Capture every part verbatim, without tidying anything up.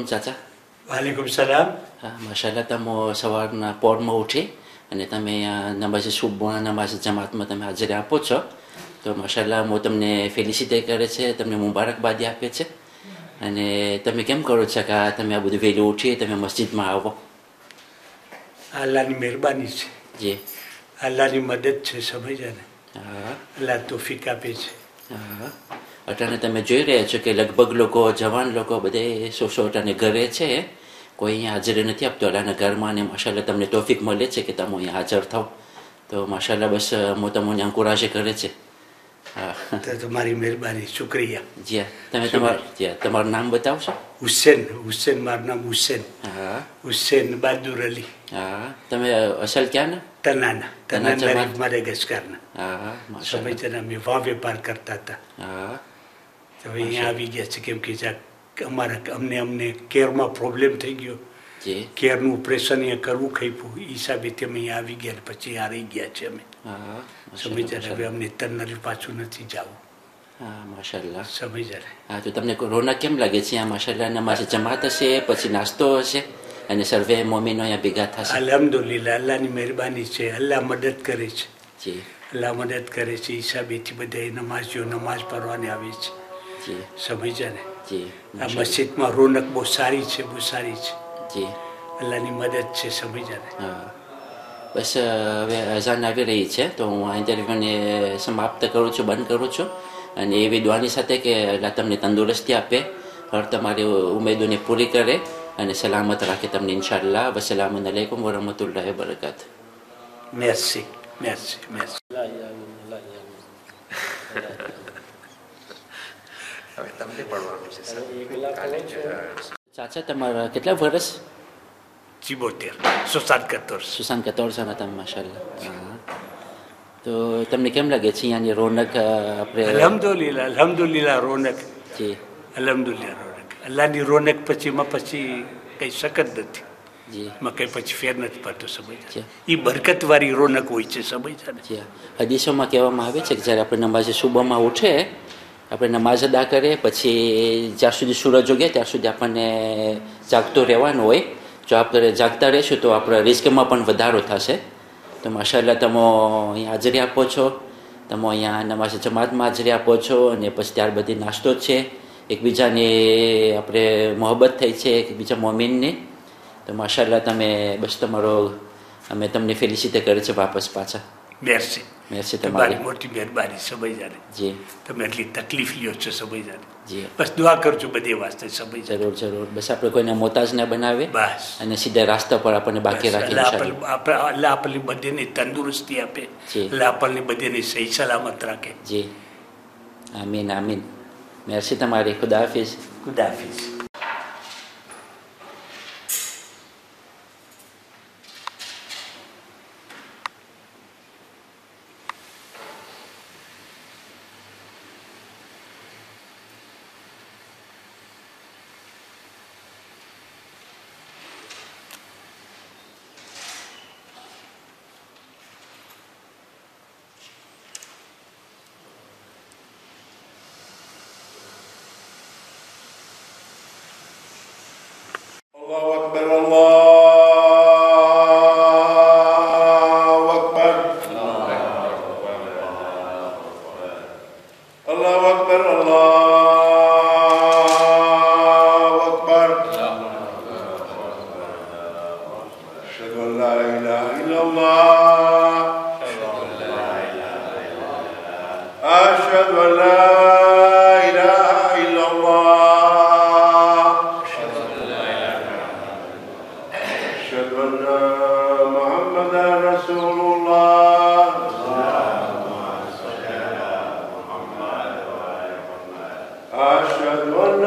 ચાચા વાલેકુમ સલામ. હા માશાલ્લાહ તમે સવારના પોરમાં ઉઠી અને તમે નમાઝે સુબહ નમાઝ જમાતમાં તમે હાજરી આપો છો તો માશાલ્લાહ હું તમને ફેલિસિટેટ કરે છે, તમને મુબારકબાદી આપે છે. અને તમે કેમ કરો છો કે તમે આ બધું વહેલું ઉઠી તમે મસ્જિદમાં આવો? અલ્લાહની મહેરબાની છે, જી અલ્લાહની મદદ છે, સમજ્યા ને? હા અલ્લાહ તોફીક આપે છે. હા અટાણે તમે જોઈ રહ્યા છો કે લગભગ લોકો જવાન લોકો બધે સો સો અટાણે ઘરે છે, કોઈ અહીંયા હાજરી નથી આપતો અલ્લાહના ઘરમાં. અને માશાલ્લાહ તમને તોફીક મળે છે કે તમે અહીંયા હાજર થાવ તો માશાલ્લાહ બસ હું તમને અંકુરાશે કરે છે. હા તો તમારી મહેરબાની, શુક્રિયા. જી હા તમે તમારું જી હા તમારું નામ બતાવશો? હુસેન. હુસેન મારું નામ હુસેન. હા હુસેન બહાદુર અલી. હા તમે અસલ ક્યાં ના? તનાના તના તના જમાત. મારે ગસકારના. હા માશાલ્લાહ. સમજ્યા ને? અમે વાહ વેપાર કરતા હતા હા તો અહીંયા આવી ગયા છે કેમ કે જ્યાં અમારા અમને અમને કેરમાં પ્રોબ્લેમ થઈ ગયો, જી કેરનું ઓપરેશન અહીંયા કરવું ખાઈપું એ હિસાબે અમે અહીંયા આવી ગયા, પછી આ રહી ગયા છે અમે. હા સમજ્યા ને? હવે માશાલ્લાહ. અમને તન્નરી પાછું નથી જવું. હા માશાલ્લાહ. સમજ્યા ને? હા તો તમને રોનક કેમ લાગે છે આ માશાલ્લાહ? નમાઝે જમાત હશે, પછી નાસ્તો હશે અને સર્વે મોમીનો અહીંયા ભેગા થશે. અલ્હમ્દુલિલ્લાહ, અલ્લાહની મહેરબાની છે. અલ્લાહ મદદ કરે છે, જી અલ્લાહ મદદ કરે છે. હિસાબેથી બધા નમાઝીઓ નમાઝ પઢવાને આવે છે. જી સમજ્યા ને? જી આ માશાલ્લાહ. મસ્જિદમાં રોનક બહુ સારી છે, બહુ સારી છે. જી અલ્લાહની મદદ છે. સમજ્યા ને? હા બસ હવે અઝાન આવી રહી છે તો હું આ ઇન્ટરવ્યૂને સમાપ્ત કરું છું, બંધ કરું છું. અને એવી દુઆની સાથે કે અલ્લાહ તમને તંદુરસ્તી આપે, હર તમારી ઉમેદોને પૂરી કરે અને સલામત રાખે તમને ઇન્શાઅલ્લાહ. વસલામ અલૈકુમ વરહમતુલ્લાહિ વબરકાતુહ. મેર્સી મેર્સી મેર્સી. હવે તમને પડવાનું છે સર. કાલે જ ચાચા તમારા કેટલા વર્ષ? ચિબોતેર સુસાદ કતોર. સુશાંત કતોરસાના તમે માશાલ્લાહ. હા તો તમને કેમ લાગે છે અહીંયાની રોનક આપણે? અલ્હમ્દુલિલ્લાહ, અલ્હમ્દુલિલ્લાહ રોનક. જી અલ્હમ્દુલિલ્લાહ રોનક. અલ્લાહની રોનક પછીમાં પછી કંઈ સખત નથી. જી એમાં કંઈ પછી ફેર નથી પડતો. સમજ જી એ બરકતવાળી રોનક હોય છે. સમજ્યા ને? જી હદીસોમાં કહેવામાં આવે છે કે જ્યારે આપણે નમાઝે સુબહમાં ઉઠે, આપણે નમાઝ અદા કરીએ પછી જ્યાં સુધી સૂરજ ઉગે ત્યાં સુધી આપણને જાગતું રહેવાનું હોય. જો આપણે જાગતા રહીશું તો આપણા રિસ્કમાં પણ વધારો થશે. તો માશાલ્લાહ તમે અહીંયા હાજરી આપો છો, તમે અહીંયા નમાઝ જમાતમાં હાજરી આપો છો અને પછી ત્યાર બધી નાસ્તો જ છે, એકબીજાની આપણે મોહબ્બત થઈ છે એકબીજા મોમીનની. તો માશાલ્લાહ તમે બસ તમારો અમે તમને ફેલિસિટેટ કરે છે વાપસ પાછા. મેર્સી. મેર્સી તમારી તમારી. મોટી મહેરબાની. સમજ્યા ને? જી તમે એટલી તકલીફ લ્યો છો. સમજ્યા ને? જી બસ દુઆ કરજો બધી વાસ્તે. સમજ્યા? જરૂર જરૂર. બસ આપણે કોઈને મોતાજ ના બનાવે બસ અને સીધા રાસ્તા પર આપણને બાકી બસ રાખે અલ્લાહ ઇન્શાઅલ્લાહ. આપણે અલ્લાહ આપણને બધીની તંદુરસ્તી આપે. જી. અલ્લાહ આપણને બધીની સહી સલામત રાખે. જી આમીન આમીન. મેર્સી તમારી. ખુદા હાફિઝ. ખુદા હાફિઝ. الله أكبر الله أكبر الله أكبر الله أكبر أشهد أن لا إله إلا الله أشهد أن لا إله إلا الله أشهد أن محمدا رسول الله أشهد أن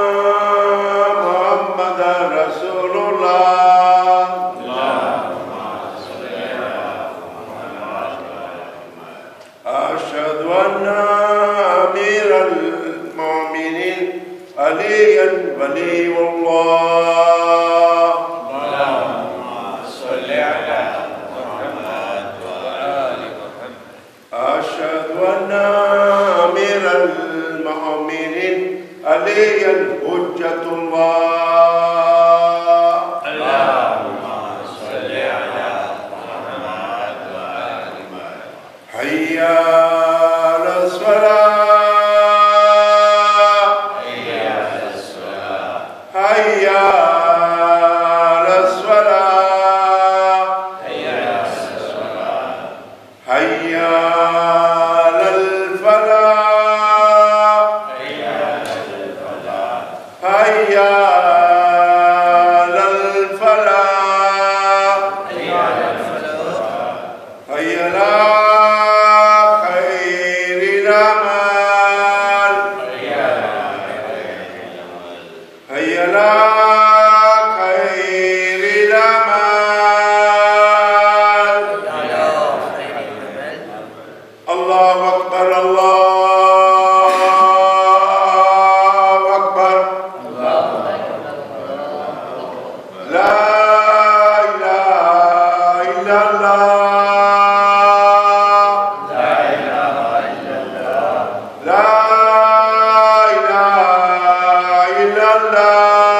محمدا رسول الله أشهد أن أمير المؤمنين عليا ولي الله أشهد أن أمير المؤمنين عليا حجة الله حي على الصلاة حي على الصلاة حي على الفلاح حي على الفلاح حي على خير الأعمال حي على خير الأعمال الله أكبر الله أكبر لا إله إلا الله لا إله إلا الله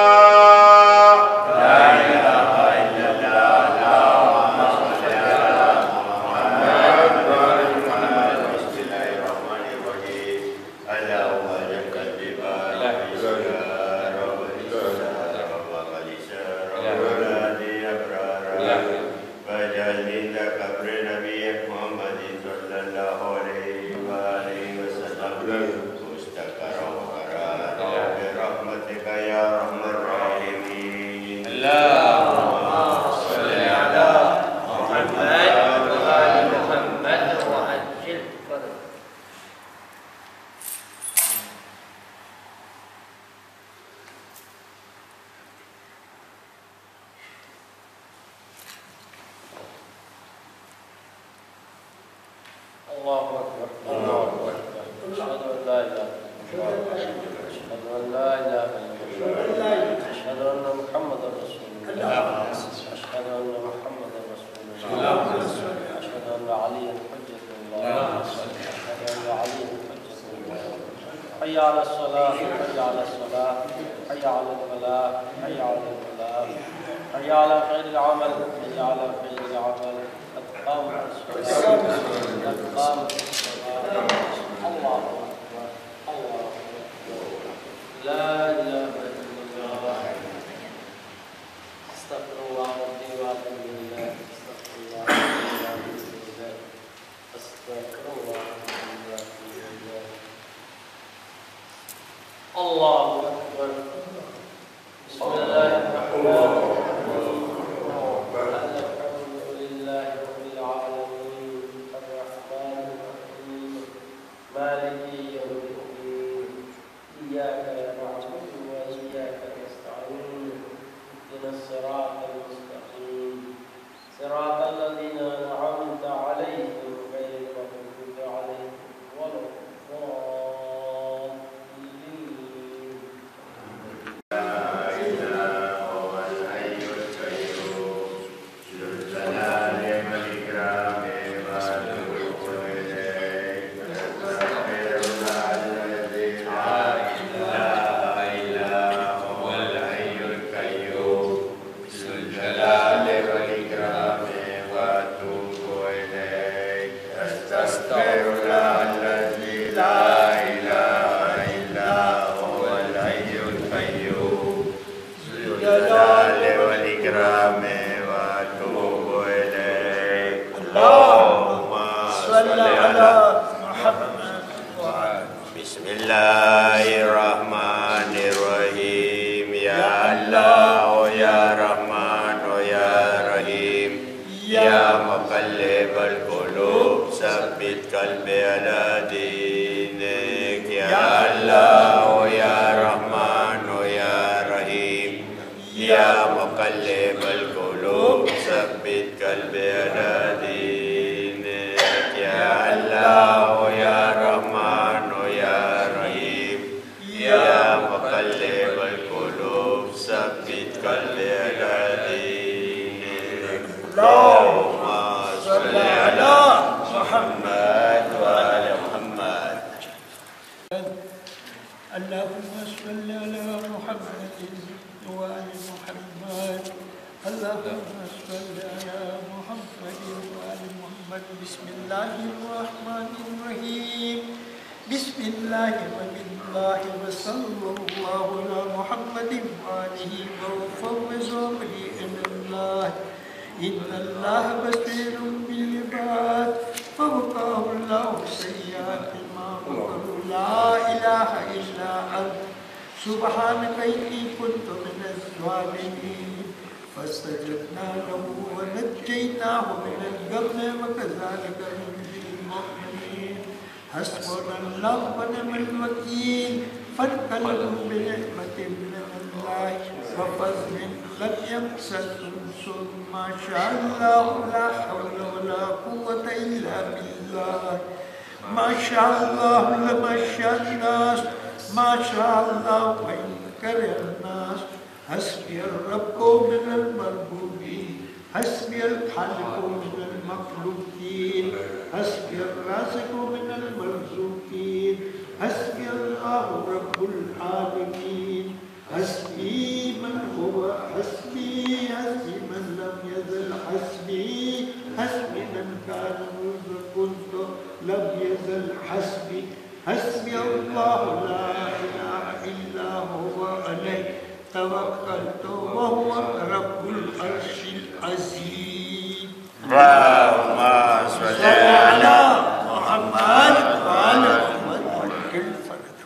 الله أكبر الله أكبر أشهد أن لا إله إلا الله أشهد أن لا إله إلا الله أشهد أن محمدا رسول الله أشهد أن محمدا رسول الله أشهد أن عليا حجة الله أشهد أن عليا حجة الله حي على الصلاة حي على الصلاة حي على الفلاح حي على الفلاح حي على خير العمل حي على خير العمل قد قامت الصلاة قد قامت الصلاة الله أكبر الله أكبر لا إله إلا الله أستغفر الله ربي وأتوب إليه أستغفر الله ربي وأتوب إليه أستغفر الله ربي وأتوب إليه الله أكبر بسم الله الرحمن الرحيم الحمد لله رب العالمين الرحمن الرحيم مالك يوم الدين إياك نعبد وإياك نستعين اهدنا الصراط المستقيم صراط الذين أنعمت عليهم غير المغضوب عليهم ولا الضالين Bismillahirrahmanirrahim. Ya Allah, ya Rahman, ya Rahim. Ya muqallibal qulub, sabbit qalbi ala dinik. Ya Allah, ya Rahman, ya Rahim. Ya muqallibal qulub, sabbit qalbi ala dinik. Ya Allah, ya Rahman, ya Rahim. Ya muqallibal qulub, sabbit qalbi ala dinik. Allahumma salli ala Muhammad wa ala Muhammad. اللهم صل على محمد وآل محمد اللهم صل على محمد وآل محمد محمد بسم الله الرحمن الرحيم بسم الله وبالله وصلى الله على محمد وآله وفوز أمري إلى الله إن الله بصير بالعباد فوقاه الله سيئات ما مكروا لا إله إلا أنت سبحانك إني كنت من الظالمين فاستجبنا له ونجيناه من الغم وكذلك ننجي المؤمنين حسبنا الله ونعم الوكيل فانقلبوا بنعمة من الله وفضل لم يمسسهم سوء ما شاء الله لا حول ولا قوة إلا بالله ما شاء الله لما شاء الناس ما شاء الله وإن كره الناس حسبي الرب من المربوبين حسبي الخالق من المخلوقين حسبي الرازق من المرزوقين حسبي الله رب العالمين حسبي من هو حسبي حسبي من لم يزل حسبي حسبي من كان منذ كنت لم يزل حسبي حسبي الله لا إله إلا هو عليه توكلت وهو رب العرش العظيم اللهم صل على محمد وعلى محمد الفرد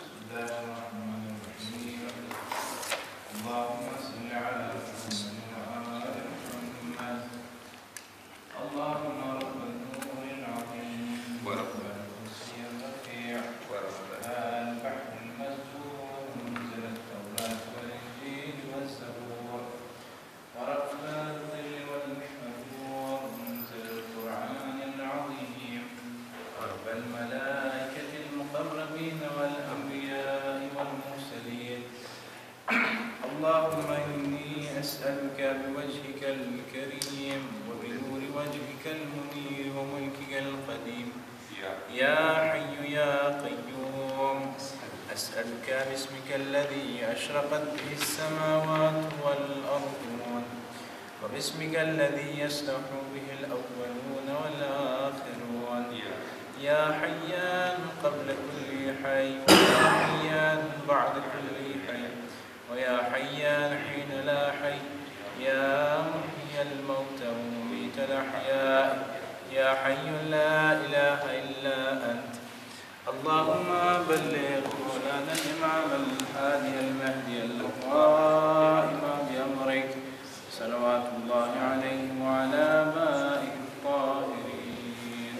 اللهم صل على محمد وآل محمد اللهم رب النور العظيم ورب الكرسي الرفيع ورب البحر المسجور منزل التوراة والإنجيل والزبور ورب الظل والمحجور منزل القرآن العظيم ورب الملائكة المقربين والأنبياء والمرسلين اللهم إني أسألك بوجهك الكريم وبنور وجهك المنير وملكك القديم يا حي يا قيوم أسألك باسمك الذي أشرقت به السماوات والأرضون وباسمك الذي يصلح به الأولون والآخرون يا حيان قبل كل حي ويا حيان بعد كل حي ويا حيان حين لا حي يا محيي الموتى ومميت الأحياء يا حي لا إله إلا أنت اللهم بلغ مولانا الإمام الهادي المهدي القائم بأمرك صلوات الله عليه وعلى آبائه الطاهرين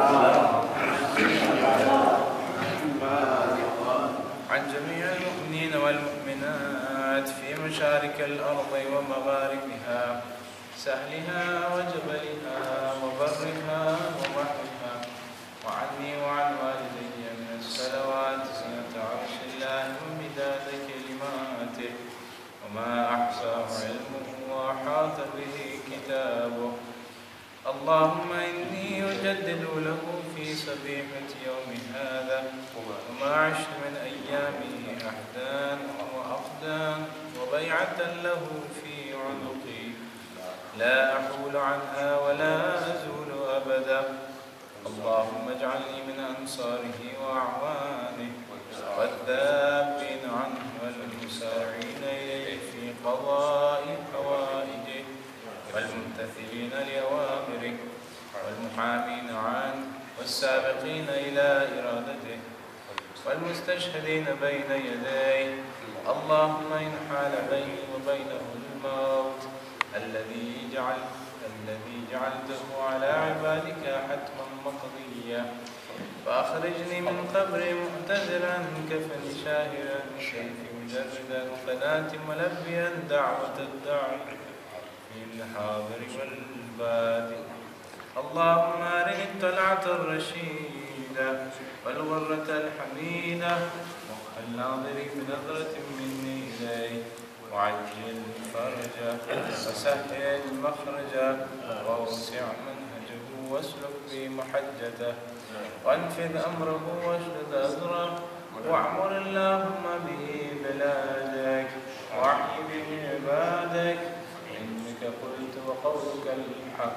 عن جميع المؤمنين والمؤمنات في مشارق الأرض ومغاربها سهلها وجبلها وبرها وبحرها وعني وعن والدي من الصلوات سنة عرش الله ومداد كلماته وما أحصاه علمه وأحاط به كتابه اللهم إني أجدد له في صبيحة يوم هذا وما عشت من أيامه أحدان وأقدان وبيعة له في عنقي لا أحول عنها ولا أزول أبدا اللهم اجعلني من أنصاره وأعوانه والذابين عنه والمسارعين إليه في قضاء حوائجه والممتثلين لأوامره والمحامين عنه والسابقين إلى إرادته والمستشهدين بين يديه اللهم إن حال بيني وبينه الموت الذي جعل الذي جعلته على عبادك حتما مقضيا فأخرجني من قبري معتذرا كفن شاهرا سيف مجردا قناة ملبيا دعوة الداعي في الحاضر والبادئ اللهم أرني الطلعة الرشيدة والغرة الحميدة الناظر بنظرة مني إليه وعجل فرجه وسهل مخرجه ووسع منهجه واسلك به محجته وانفذ أمره واشدد أزره واعمر اللهم به بلادك واحي به عبادك إنك قلت وقولك الحق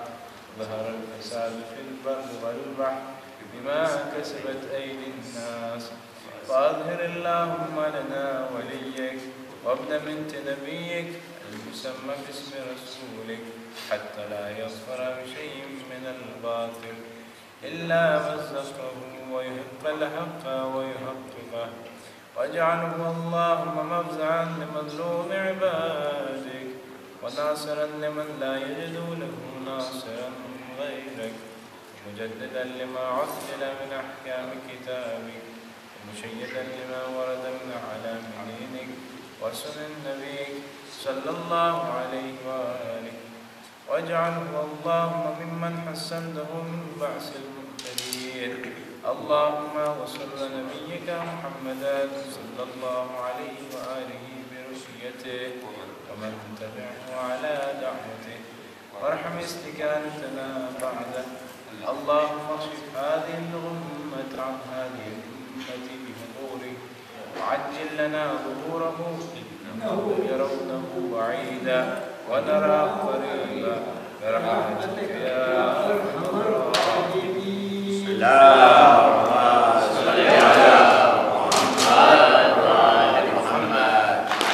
ظهر الفساد في البر والبحر بما كسبت أيدي الناس فأظهر اللهم لنا وليك وابن بنت نبيك المسمى باسم رسولك حتى لا يظفر بشيء من الباطل إلا مزقه ويحق الحق ويحققه واجعله اللهم مفزعا لمظلوم عبادك وناصرا لمن لا يجد له ناصرا غيرك مجددا لما عدل من أحكام كتابك ومشيدا لما ورد من أعلام دينك وسنن نبيك صلى الله عليه وآله واجعله اللهم ممن حسنته من بعث المقتدين اللهم وصل نبيك محمدا صلى الله عليه وآله برؤيته ومن تبعه على دعوته وارحم استكانتنا بعده اللهم اكشف هذه الغمة عن هذه الأمة بحضورك وعجل لنا ظهوره إنهم يرونه بعيدا ونراه قريبا برحمتك يا أرحم الراحمين. اللهم صل على محمد وآل محمد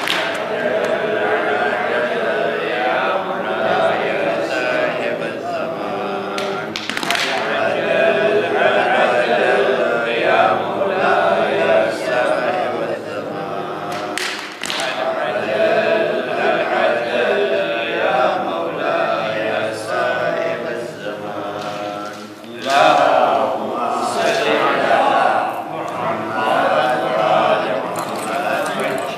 يا مولاي صاحب الزمان يا مولاي صاحب الزمان يا مولاي صاحب الزمان اللهم صل على محمد وآل محمد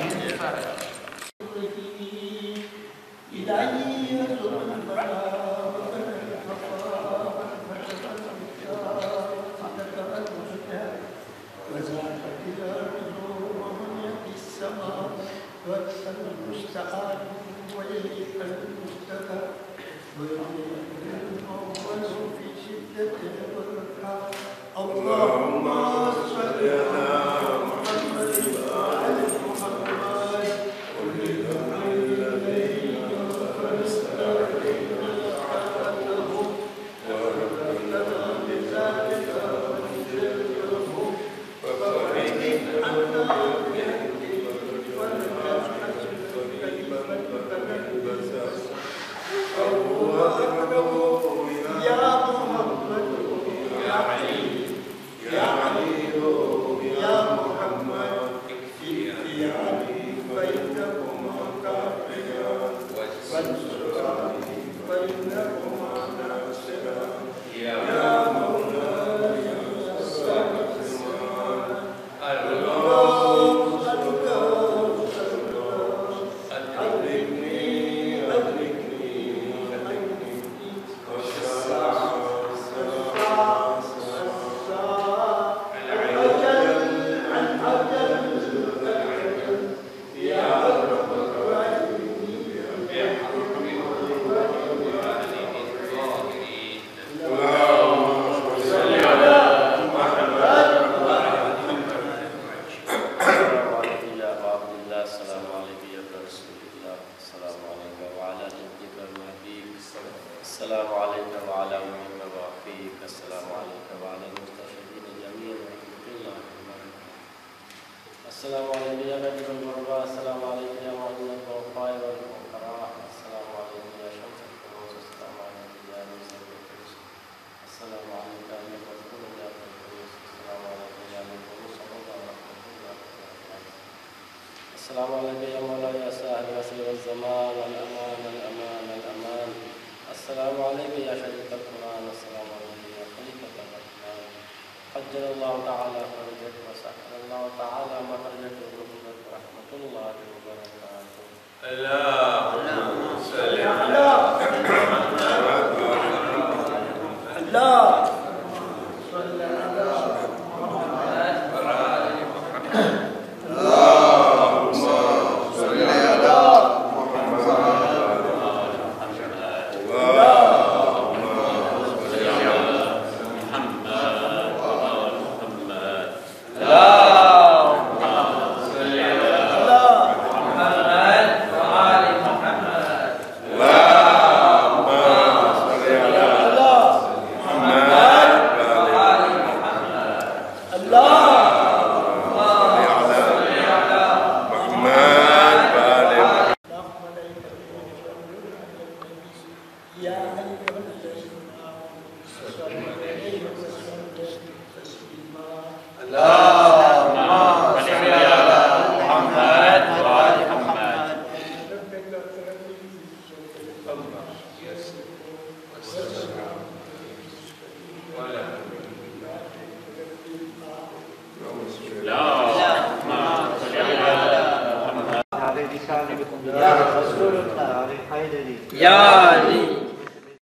اللهم صل على محمد وآل محمد الذين فاستعين عليهم وربنا بذلك وانزلهم وفرج عنا بيدك والحسن كلمة فنلبس الله أكبر يا محمد يا علي يا علي يا محمد يا علي فإنكما كافران وانصرني فإنكما ناصران يا مولاي صاحب الزمان اللهم أدركني أدركني أدركني والساعة السلام عليك وعلى من وفيك السلام عليك وعلى المستشهدين جميعا ورحمة الله وبركاته. السلام عليك يا غريب الغرباء السلام عليك يا معين الضعفاء والفقراء السلام عليك يا شمس الفروس السلام عليك يا موسى الفردوس السلام عليك يا مقبول يا الفردوس السلام عليك يا مقبول ورحمة الله وبركاته. السلام عليك يا مولاي يا ساهل يسير الزمان والأمان الأمان الأمان. السلام عليك يا شريك القرآن السلام عليك يا خليفة الرحمن. قدر الله تعالى فرجك وسهل الله تعالى مخرجك وبركتك ورحمة الله وبركاته. اللهم صل على الله